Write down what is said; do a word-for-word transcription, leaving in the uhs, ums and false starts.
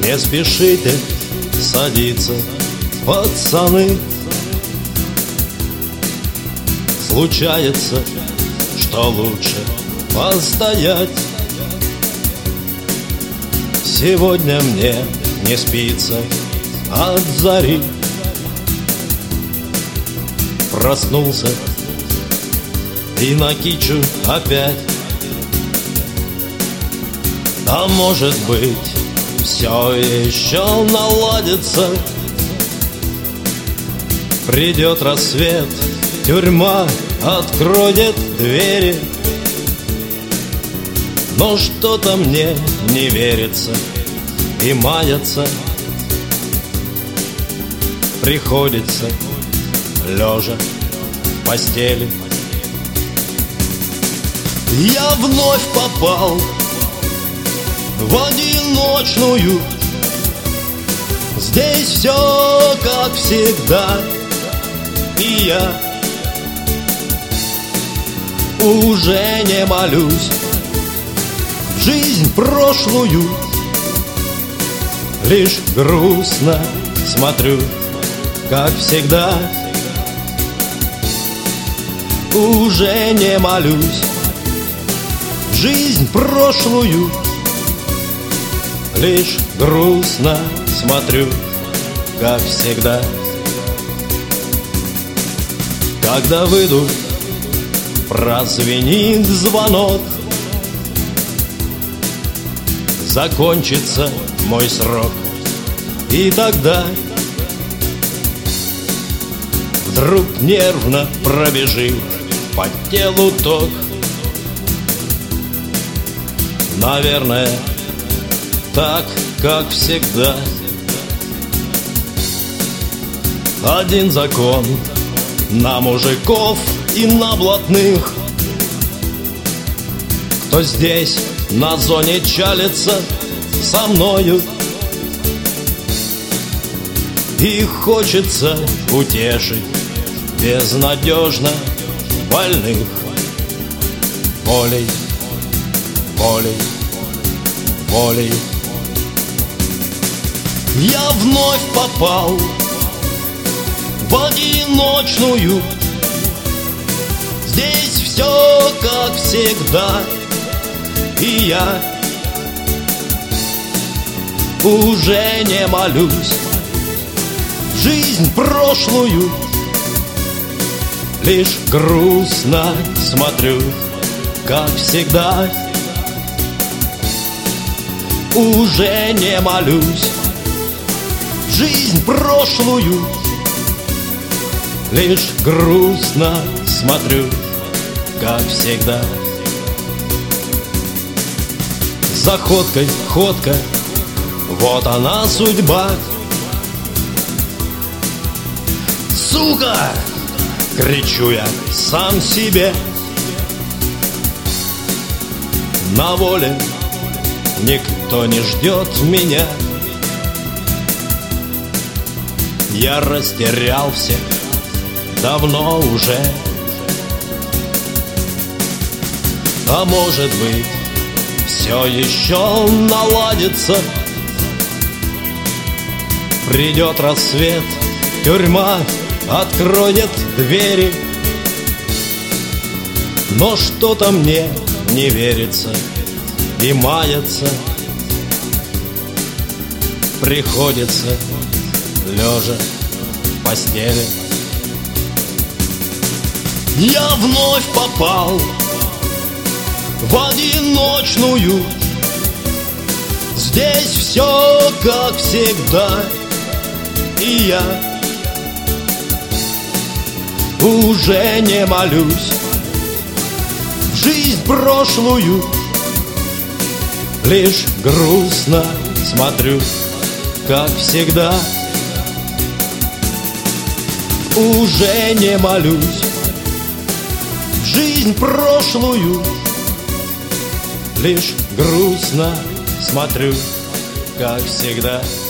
Не спешите садиться, пацаны. Случается, что лучше постоять. Сегодня мне не спится от зари. Проснулся и накичу опять. А может быть, все еще наладится. Придет рассвет, тюрьма откроет двери. Но что-то мне не верится и маятся. Приходится лежа в постели. Я вновь попал в одиночную. Здесь все как всегда. И я уже не молюсь в жизнь прошлую. Лишь грустно смотрю, как всегда. Уже не молюсь в жизнь прошлую. Лишь грустно смотрю, как всегда. Когда выйду, прозвенит звонок. Закончится мой срок. И тогда вдруг нервно пробежит по телу ток. Наверное, так, как всегда. Один закон на мужиков и на блатных. Кто здесь на зоне чалится со мною, и хочется утешить безнадежно больных. Волей, волей, волей я вновь попал в одиночную. Здесь все как всегда. И я уже не молюсь в жизнь прошлую. Лишь грустно смотрю, как всегда. Уже не молюсь в жизнь прошлую. Лишь грустно смотрю, как всегда. За ходкой ходка, вот она судьба. Сука! Кричу я сам себе. На воле никто не ждет меня. Я растерял всех давно уже. А может быть, все еще наладится. Придет рассвет, тюрьма откроет двери. Но что-то мне не верится и мается. Приходится лежа в постели. Я вновь попал в одиночную. Здесь все как всегда. И я уже не молюсь в жизнь прошлую. Лишь грустно смотрю, как всегда. Уже не молюсь в жизнь прошлую. Лишь грустно смотрю, как всегда.